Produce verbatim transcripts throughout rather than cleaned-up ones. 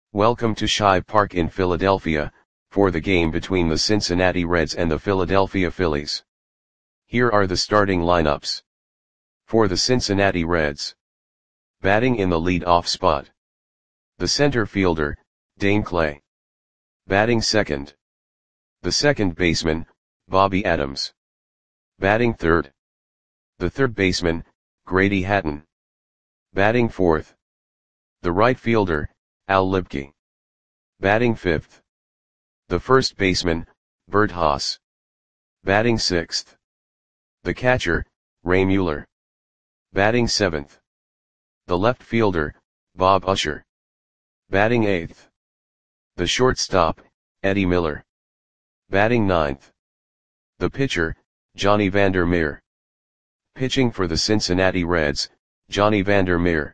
Welcome to Shive Park in Philadelphia, for the game between the Cincinnati Reds and the Philadelphia Phillies. Here are the starting lineups. For the Cincinnati Reds. Batting in the lead-off spot. The center fielder, Dane Clay. Batting second. The second baseman, Bobby Adams. Batting third. The third baseman, Grady Hatton. Batting fourth. The right fielder, Al Lipke. Batting fifth. The first baseman, Bert Haas. Batting sixth. The catcher, Ray Mueller. Batting seventh. The left fielder, Bob Usher. Batting eighth. The shortstop, Eddie Miller. Batting ninth. The pitcher, Johnny Vander Meer. Pitching for the Cincinnati Reds, Johnny Vander Meer.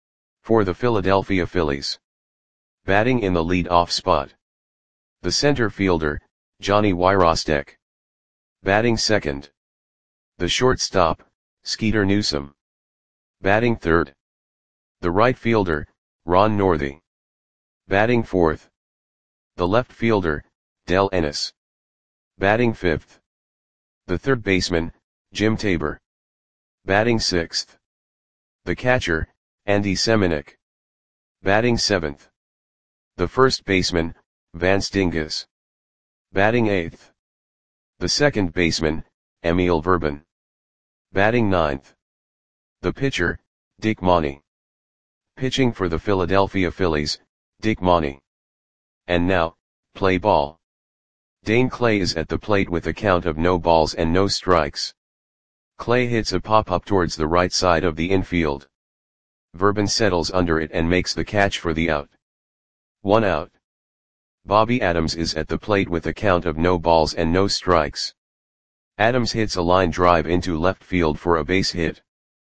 For the Philadelphia Phillies. Batting in the lead-off spot. The center fielder, Johnny Wyrostek. Batting second. The shortstop, Skeeter Newsom. Batting third. The right fielder, Ron Northey. Batting fourth. The left fielder, Del Ennis. Batting fifth. The third baseman, Jim Tabor. Batting sixth. The catcher, Andy Semenuk. Batting seventh. The first baseman, Vance Dingus. Batting eighth. The second baseman, Emil Verban. Batting ninth. The pitcher, Dick Money. Pitching for the Philadelphia Phillies, Dick Money. And now, play ball. Dane Clay is at the plate with a count of no balls and no strikes. Clay hits a pop-up towards the right side of the infield. Verban settles under it and makes the catch for the out. One out. Bobby Adams is at the plate with a count of no balls and no strikes. Adams hits a line drive into left field for a base hit.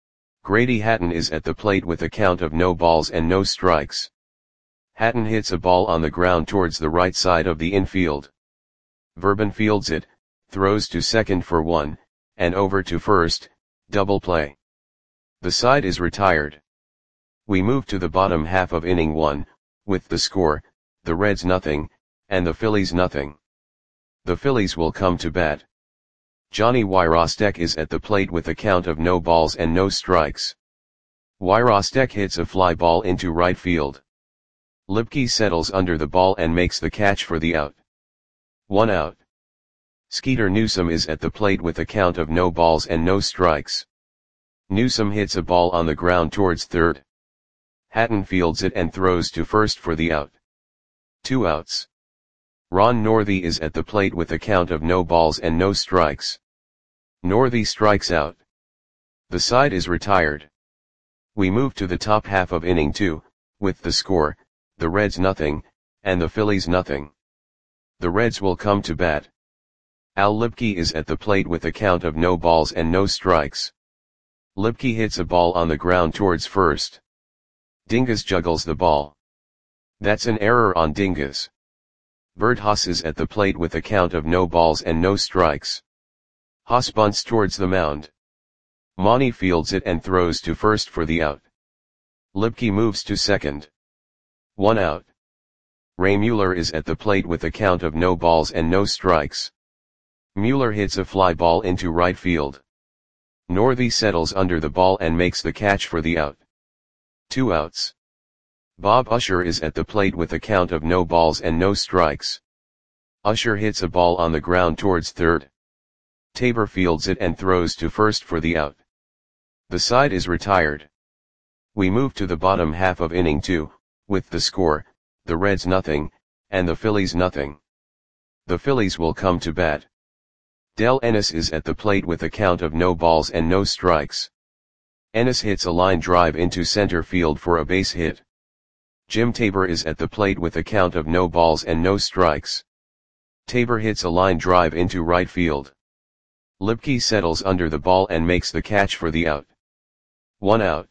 Grady Hatton is at the plate with a count of no balls and no strikes. Hatton hits a ball on the ground towards the right side of the infield. Verban fields it, throws to second for one, and over to first, double play. The side is retired. We move to the bottom half of inning one, with the score, the Reds nothing, and the Phillies nothing. The Phillies will come to bat. Johnny Wyrostek is at the plate with a count of no balls and no strikes. Wyrostek hits a fly ball into right field. Lipke settles under the ball and makes the catch for the out. One out. Skeeter Newsom is at the plate with a count of no balls and no strikes. Newsom hits a ball on the ground towards third. Hatton fields it and throws to first for the out. Two outs. Ron Northey is at the plate with a count of no balls and no strikes. Northey strikes out. The side is retired. We move to the top half of inning two, with the score, the Reds nothing, and the Phillies nothing. The Reds will come to bat. Al Lipke is at the plate with a count of no balls and no strikes. Lipke hits a ball on the ground towards first. Dingus juggles the ball. That's an error on Dingus. Bert Haas is at the plate with a count of no balls and no strikes. Haas bunts towards the mound. Monty fields it and throws to first for the out. Lipke moves to second. One out. Ray Mueller is at the plate with a count of no balls and no strikes. Mueller hits a fly ball into right field. Northey settles under the ball and makes the catch for the out. Two outs. Bob Usher is at the plate with a count of no balls and no strikes. Usher hits a ball on the ground towards third. Tabor fields it and throws to first for the out. The side is retired. We move to the bottom half of inning two, with the score, the Reds nothing, and the Phillies nothing. The Phillies will come to bat. Del Ennis is at the plate with a count of no balls and no strikes. Ennis hits a line drive into center field for a base hit. Jim Tabor is at the plate with a count of no balls and no strikes. Tabor hits a line drive into right field. Lipke settles under the ball and makes the catch for the out. One out.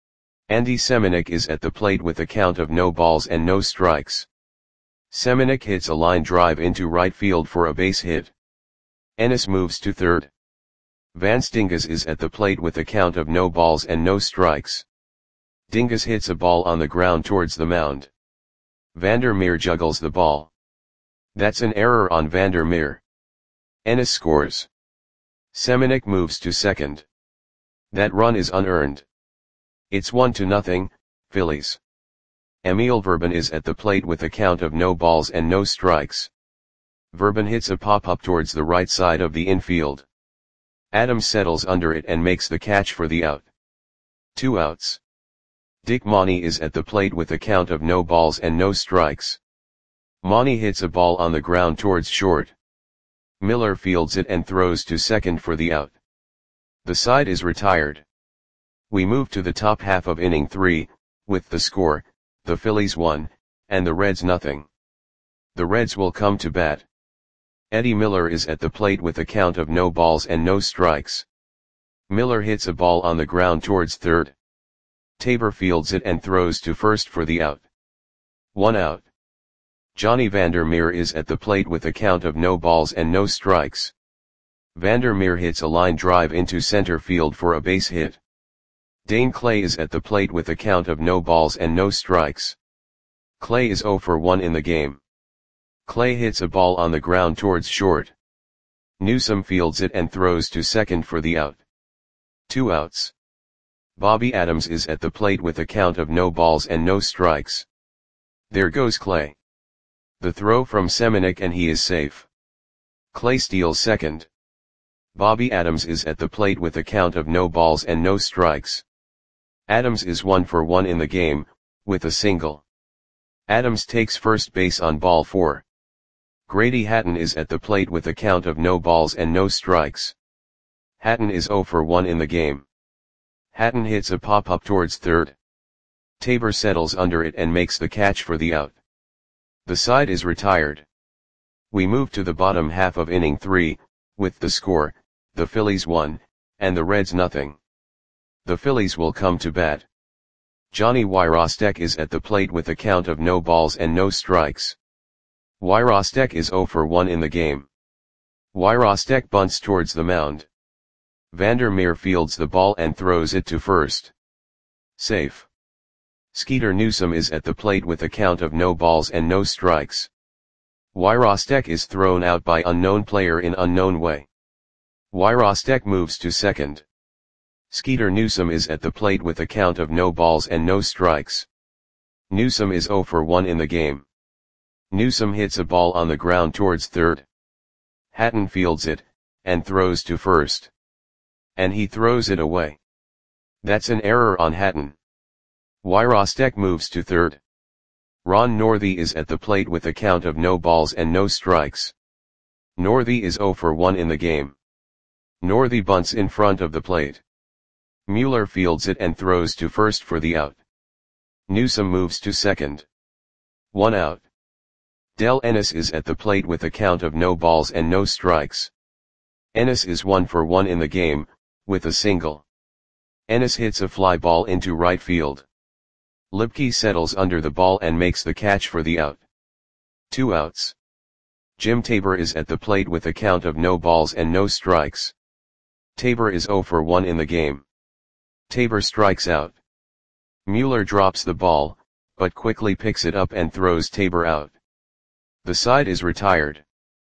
Andy Semenuk is at the plate with a count of no balls and no strikes. Semenuk hits a line drive into right field for a base hit. Ennis moves to third. Vance Dingus is at the plate with a count of no balls and no strikes. Dingus hits a ball on the ground towards the mound. Vandermeer juggles the ball. That's an error on Vandermeer. Ennis scores. Semenuk moves to second. That run is unearned. It's one to nothing, Phillies. Emil Verban is at the plate with a count of no balls and no strikes. Verban hits a pop-up towards the right side of the infield. Adams settles under it and makes the catch for the out. Two outs. Dick Mauney is at the plate with a count of no balls and no strikes. Mauney hits a ball on the ground towards short. Miller fields it and throws to second for the out. The side is retired. We move to the top half of inning three, with the score, the Phillies one, and the Reds nothing. The Reds will come to bat. Eddie Miller is at the plate with a count of no balls and no strikes. Miller hits a ball on the ground towards third. Tabor fields it and throws to first for the out. One out. Johnny Vandermeer is at the plate with a count of no balls and no strikes. Vandermeer hits a line drive into center field for a base hit. Dane Clay is at the plate with a count of no balls and no strikes. Clay is oh for one in the game. Clay hits a ball on the ground towards short. Newsome fields it and throws to second for the out. Two outs. Bobby Adams is at the plate with a count of no balls and no strikes. There goes Clay. The throw from Semenuk and he is safe. Clay steals second. Bobby Adams is at the plate with a count of no balls and no strikes. Adams is one for one in the game, with a single. Adams takes first base on ball four. Grady Hatton is at the plate with a count of no balls and no strikes. Hatton is oh for one in the game. Hatton hits a pop-up towards third. Tabor settles under it and makes the catch for the out. The side is retired. We move to the bottom half of inning three, with the score, the Phillies one, and the Reds nothing. The Phillies will come to bat. Johnny Wyrostek is at the plate with a count of no balls and no strikes. Wyrostek is oh for one in the game. Wyrostek bunts towards the mound. Vandermeer fields the ball and throws it to first. Safe. Skeeter Newsome is at the plate with a count of no balls and no strikes. Wyrostek is thrown out by unknown player in unknown way. Wyrostek moves to second. Skeeter Newsome is at the plate with a count of no balls and no strikes. Newsome is oh for one in the game. Newsome hits a ball on the ground towards third. Hatton fields it, and throws to first. And he throws it away. That's an error on Hatton. Wyrostek moves to third. Ron Northey is at the plate with a count of no balls and no strikes. Northey is oh for one in the game. Northey bunts in front of the plate. Mueller fields it and throws to first for the out. Newsome moves to second. One out. Del Ennis is at the plate with a count of no balls and no strikes. Ennis is one for one in the game, with a single. Ennis hits a fly ball into right field. Lipke settles under the ball and makes the catch for the out. Two outs. Jim Tabor is at the plate with a count of no balls and no strikes. Tabor is oh for one in the game. Tabor strikes out. Mueller drops the ball, but quickly picks it up and throws Tabor out. The side is retired.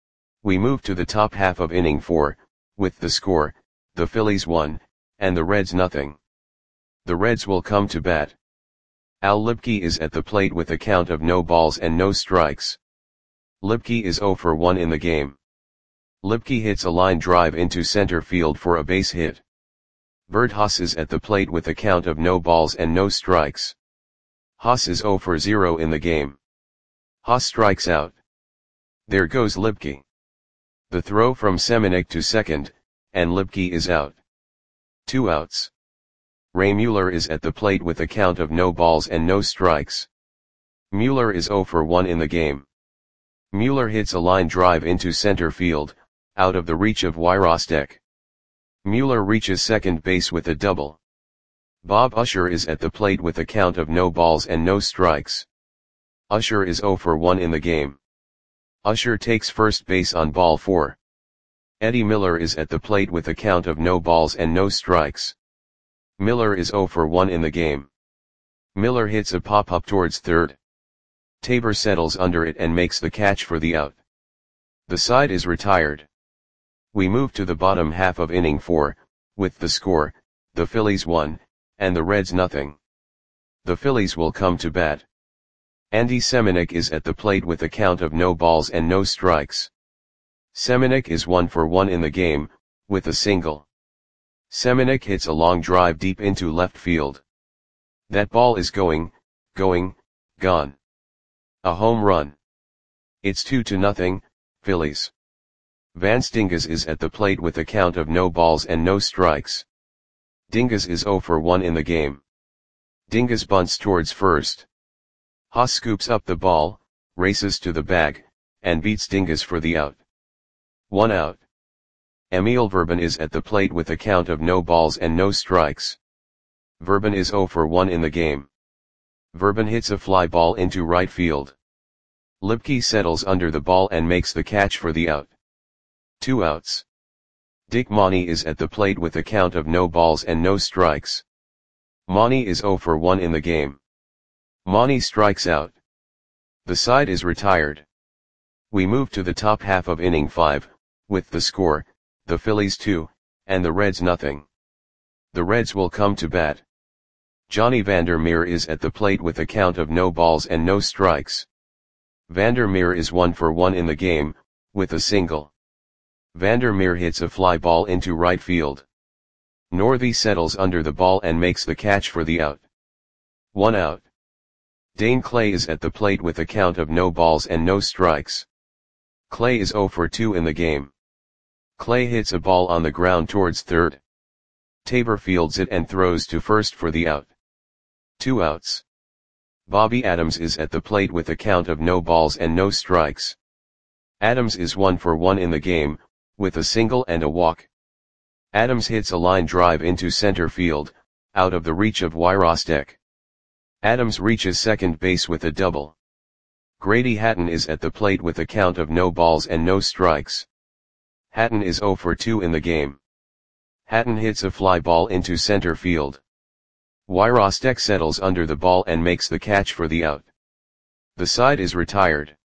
We move to the top half of inning four, with the score, the Phillies one, and the Reds nothing. The Reds will come to bat. Al Lipke is at the plate with a count of no balls and no strikes. Lipke is oh for one in the game. Lipke hits a line drive into center field for a base hit. Bert Haas is at the plate with a count of no balls and no strikes. Haas is oh for zero in the game. Haas strikes out. There goes Lipke. The throw from Semenuk to second, and Lipke is out. Two outs. Ray Mueller is at the plate with a count of no balls and no strikes. Mueller is oh for one in the game. Mueller hits a line drive into center field, out of the reach of Wyrostek. Mueller reaches second base with a double. Bob Usher is at the plate with a count of no balls and no strikes. Usher is oh for one in the game. Usher takes first base on ball four. Eddie Miller is at the plate with a count of no balls and no strikes. Miller is oh for one in the game. Miller hits a pop-up towards third. Tabor settles under it and makes the catch for the out. The side is retired. We move to the bottom half of inning four, with the score, the Phillies one, and the Reds nothing. The Phillies will come to bat. Andy Semenuk is at the plate with a count of no balls and no strikes. Semenuk is one for one in the game, with a single. Semenuk hits a long drive deep into left field. That ball is going, going, gone. A home run. It's two to nothing, Phillies. Vance Dinges is at the plate with a count of no balls and no strikes. Dinges is zero for one in the game. Dinges bunts towards first. Haas scoops up the ball, races to the bag, and beats Dinges for the out. One out. Emil Verban is at the plate with a count of no balls and no strikes. Verban is zero for one in the game. Verban hits a fly ball into right field. Lipke settles under the ball and makes the catch for the out. Two outs. Dick Monty is at the plate with a count of no balls and no strikes. Monty is zero for one in the game. Monty strikes out. The side is retired. We move to the top half of inning five, with the score, the Phillies two, and the Reds nothing. The Reds will come to bat. Johnny Vander Meer is at the plate with a count of no balls and no strikes. Vander Meer is one for one in the game, with a single. Vander Meer hits a fly ball into right field. Northey settles under the ball and makes the catch for the out. One out. Dane Clay is at the plate with a count of no balls and no strikes. Clay is zero for two in the game. Clay hits a ball on the ground towards third. Tabor fields it and throws to first for the out. Two outs. Bobby Adams is at the plate with a count of no balls and no strikes. Adams is one for one in the game, with a single and a walk. Adams hits a line drive into center field, out of the reach of Wyrostek. Adams reaches second base with a double. Grady Hatton is at the plate with a count of no balls and no strikes. Hatton is zero for two in the game. Hatton hits a fly ball into center field. Wyrostek settles under the ball and makes the catch for the out. The side is retired.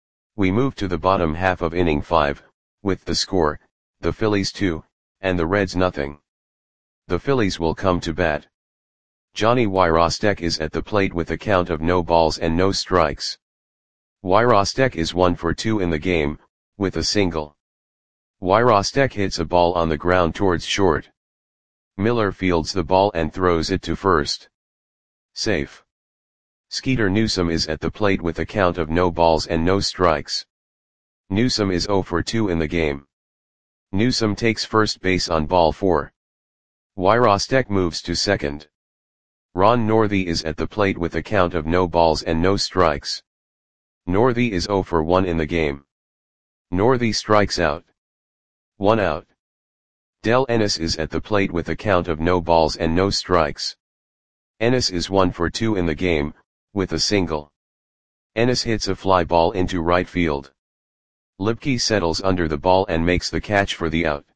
We move to the bottom half of inning five, with the score, the Phillies two, and the Reds nothing. The Phillies will come to bat. Johnny Wyrostek is at the plate with a count of no balls and no strikes. Wyrostek is one for two in the game, with a single. Wyrostek hits a ball on the ground towards short. Miller fields the ball and throws it to first. Safe. Skeeter Newsom is at the plate with a count of no balls and no strikes. Newsom is zero for two in the game. Newsom takes first base on ball four. Wyrostek moves to second. Ron Northey is at the plate with a count of no balls and no strikes. Northey is zero for one in the game. Northey strikes out. One out. Del Ennis is at the plate with a count of no balls and no strikes. Ennis is one for two in the game, with a single. Ennis hits a fly ball into right field. Lipke settles under the ball and makes the catch for the out.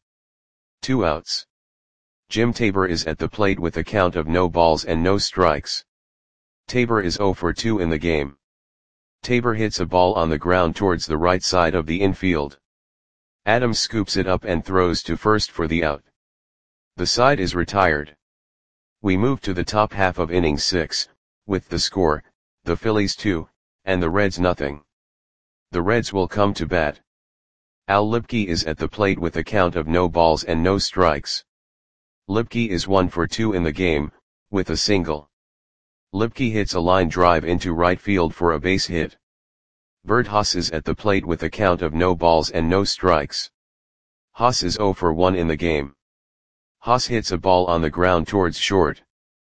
Two outs. Jim Tabor is at the plate with a count of no balls and no strikes. Tabor is zero for two in the game. Tabor hits a ball on the ground towards the right side of the infield. Adams scoops it up and throws to first for the out. The side is retired. We move to the top half of inning six, with the score, the Phillies two, and the Reds nothing. The Reds will come to bat. Al Lipke is at the plate with a count of no balls and no strikes. Lipke is one for two in the game, with a single. Lipke hits a line drive into right field for a base hit. Bert Haas is at the plate with a count of no balls and no strikes. Haas is zero for one in the game. Haas hits a ball on the ground towards short.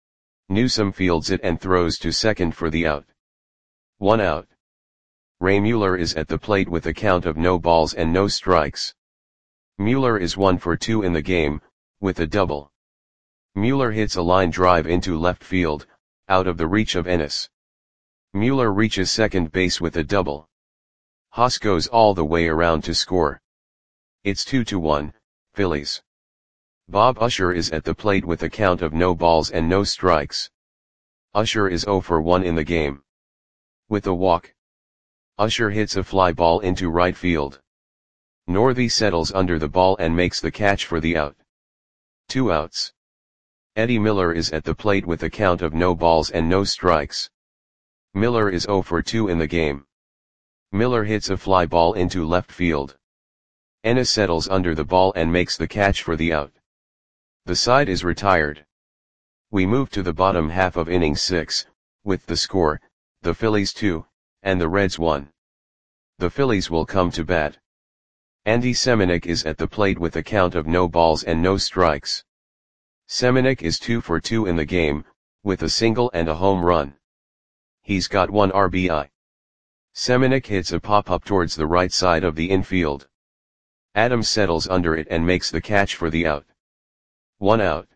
Newsom fields it and throws to second for the out. One out. Ray Mueller is at the plate with a count of no balls and no strikes. Mueller is one for two in the game, with a double. Mueller hits a line drive into left field, out of the reach of Ennis. Mueller reaches second base with a double. Haas goes all the way around to score. It's two to one, Phillies. Bob Usher is at the plate with a count of no balls and no strikes. Usher is zero for one in the game. With a walk, Usher hits a fly ball into right field. Northey settles under the ball and makes the catch for the out. Two outs. Eddie Miller is at the plate with a count of no balls and no strikes. Miller is oh for two in the game. Miller hits a fly ball into left field. Ennis settles under the ball and makes the catch for the out. The side is retired. We move to the bottom half of inning six, with the score, the Phillies two, and the Reds one. The Phillies will come to bat. Andy Semenuk is at the plate with a count of no balls and no strikes. Semenuk is two for two in the game, with a single and a home run. He's got one R B I. Semenuk hits a pop-up towards the right side of the infield. Adams settles under it and makes the catch for the out. One out.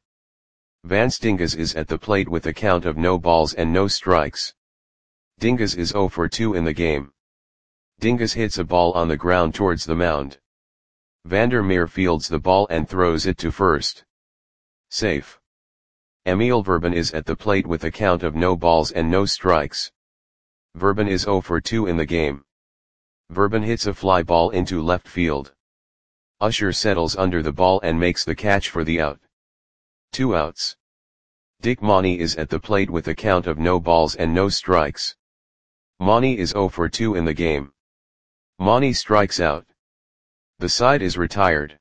Vance Dingus is at the plate with a count of no balls and no strikes. Dingus is oh for two in the game. Dingus hits a ball on the ground towards the mound. Vandermeer fields the ball and throws it to first. Safe. Emil Verban is at the plate with a count of no balls and no strikes. Verban is oh for two in the game. Verban hits a fly ball into left field. Usher settles under the ball and makes the catch for the out. Two outs. Dick Monty is at the plate with a count of no balls and no strikes. Monty is oh for two in the game. Monty strikes out. The side is retired.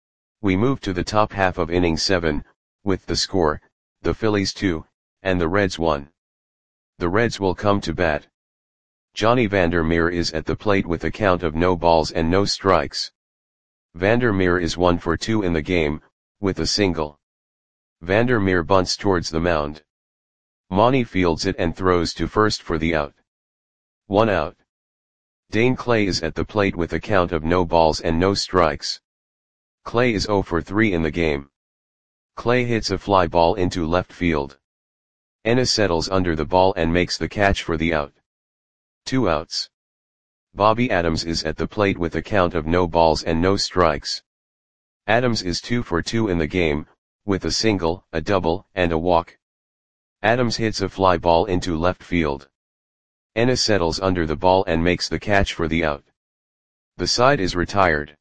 We move to the top half of inning seven, with the score, the Phillies two, and the Reds one. The Reds will come to bat. Johnny Vandermeer is at the plate with a count of no balls and no strikes. Vandermeer is one for two in the game, with a single. Vandermeer bunts towards the mound. Monty fields it and throws to first for the out. One out. Dane Clay is at the plate with a count of no balls and no strikes. Clay is oh for three in the game. Clay hits a fly ball into left field. Ennis settles under the ball and makes the catch for the out. Two outs. Bobby Adams is at the plate with a count of no balls and no strikes. Adams is two for two in the game, with a single, a double, and a walk. Adams hits a fly ball into left field. Ennis settles under the ball and makes the catch for the out. The side is retired.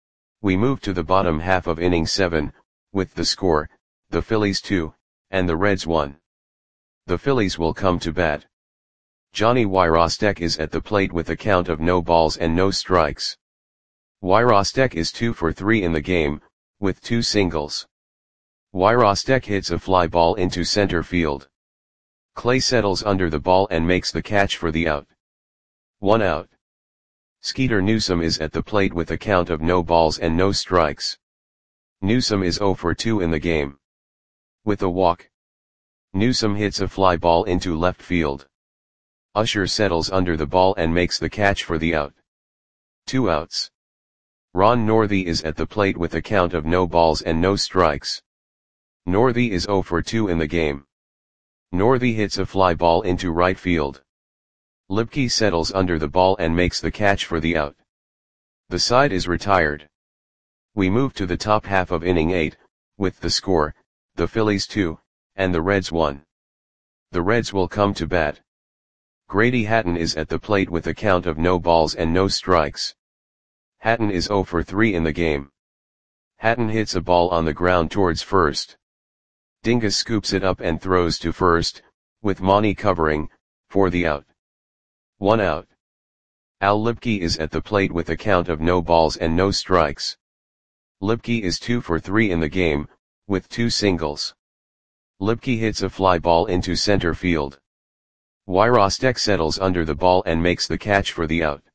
We move to the bottom half of inning seven, with the score, the Phillies two, and the Reds one. The Phillies will come to bat. Johnny Wyrostek is at the plate with a count of no balls and no strikes. Wyrostek is two for three in the game, with two singles. Wyrostek hits a fly ball into center field. Clay settles under the ball and makes the catch for the out. One out. Skeeter Newsom is at the plate with a count of no balls and no strikes. Newsom is oh for two in the game. With a walk. Newsom hits a fly ball into left field. Usher settles under the ball and makes the catch for the out. Two outs. Ron Northey is at the plate with a count of no balls and no strikes. Northey is oh for two in the game. Northey hits a fly ball into right field. Lipke settles under the ball and makes the catch for the out. The side is retired. We move to the top half of inning eight, with the score, the Phillies two, and the Reds one. The Reds will come to bat. Grady Hatton is at the plate with a count of no balls and no strikes. Hatton is oh for three in the game. Hatton hits a ball on the ground towards first. Dingus scoops it up and throws to first, with Monty covering, for the out. One out. Al Lipke is at the plate with a count of no balls and no strikes. Lipke is two for three in the game, with two singles. Lipke hits a fly ball into center field. Wyrostek settles under the ball and makes the catch for the out.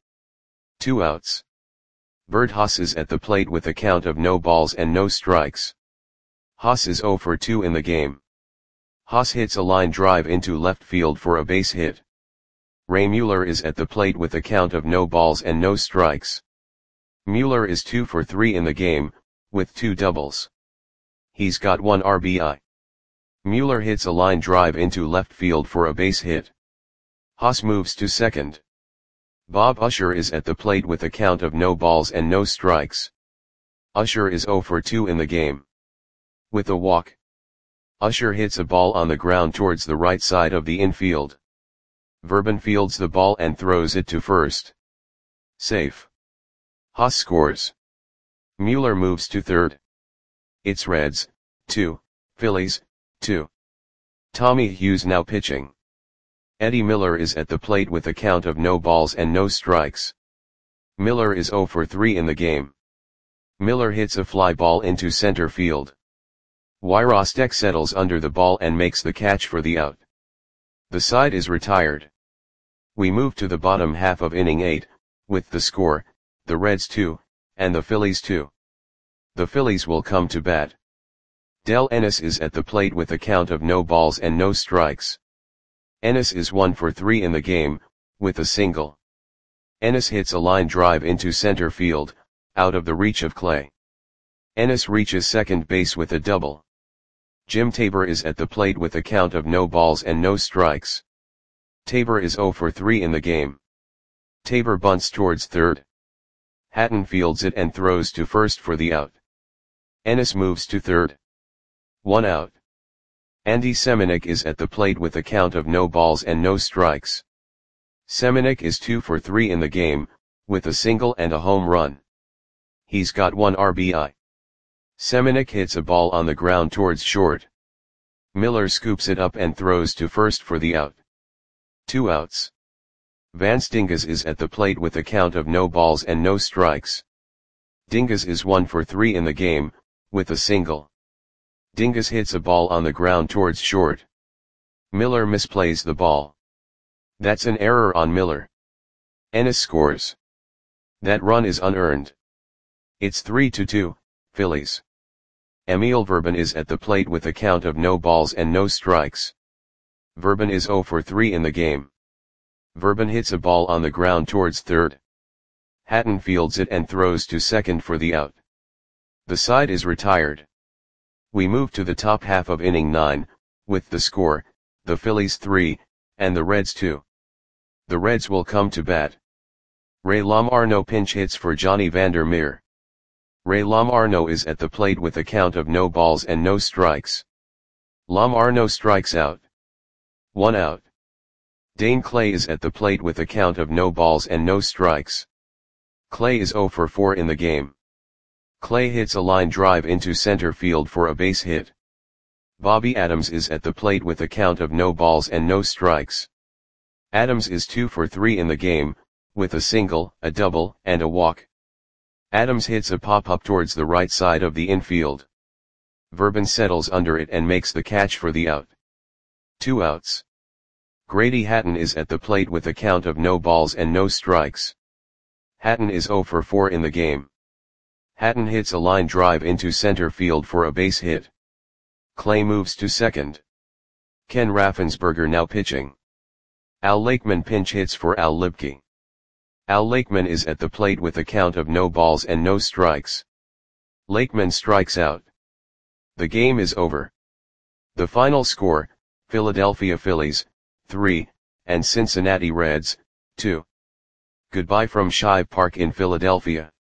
Two outs. Bert Haas is at the plate with a count of no balls and no strikes. Haas is oh for two in the game. Haas hits a line drive into left field for a base hit. Ray Mueller is at the plate with a count of no balls and no strikes. Mueller is two for three in the game, with two doubles. He's got one R B I. Mueller hits a line drive into left field for a base hit. Haas moves to second. Bob Usher is at the plate with a count of no balls and no strikes. Usher is oh for two in the game. With a walk. Usher hits a ball on the ground towards the right side of the infield. Verben fields the ball and throws it to first. Safe. Haas scores. Mueller moves to third. It's Reds, two, Phillies, two. Tommy Hughes now pitching. Eddie Miller is at the plate with a count of no balls and no strikes. Miller is zero for three in the game. Miller hits a fly ball into center field. Wyrostek settles under the ball and makes the catch for the out. The side is retired. We move to the bottom half of inning eight, with the score, the Reds two, and the Phillies two. The Phillies will come to bat. Del Ennis is at the plate with a count of no balls and no strikes. Ennis is one for three in the game, with a single. Ennis hits a line drive into center field, out of the reach of Clay. Ennis reaches second base with a double. Jim Tabor is at the plate with a count of no balls and no strikes. Tabor is zero for three in the game. Tabor bunts towards third. Hatton fields it and throws to first for the out. Ennis moves to third. One out. Andy Semenuk is at the plate with a count of no balls and no strikes. Semenuk is two for three in the game, with a single and a home run. He's got one R B I. Semenuk hits a ball on the ground towards short. Miller scoops it up and throws to first for the out. Two outs. Vance Dingas is at the plate with a count of no balls and no strikes. Dingas is one for three in the game, with a single. Dingas hits a ball on the ground towards short. Miller misplays the ball. That's an error on Miller. Ennis scores. That run is unearned. It's three to two, Phillies. Emil Verben is at the plate with a count of no balls and no strikes. Verben is zero for three in the game. Verben hits a ball on the ground towards third. Hatton fields it and throws to second for the out. The side is retired. We move to the top half of inning nine, with the score, the Phillies three, and the Reds two. The Reds will come to bat. Ray Lamarno pinch hits for Johnny Vander Meer. Ray Lamarno is at the plate with a count of no balls and no strikes. Lamarno strikes out. One out. Dane Clay is at the plate with a count of no balls and no strikes. Clay is zero for four in the game. Clay hits a line drive into center field for a base hit. Bobby Adams is at the plate with a count of no balls and no strikes. Adams is two for three in the game, with a single, a double, and a walk. Adams hits a pop-up towards the right side of the infield. Verben settles under it and makes the catch for the out. Two outs. Grady Hatton is at the plate with a count of no balls and no strikes. Hatton is zero for four in the game. Hatton hits a line drive into center field for a base hit. Clay moves to second. Ken Raffensperger now pitching. Al Lakeman pinch hits for Al Lipke. Al Lakeman is at the plate with a count of no balls and no strikes. Lakeman strikes out. The game is over. The final score, Philadelphia Phillies, three, and Cincinnati Reds, two. Goodbye from Shive Park in Philadelphia.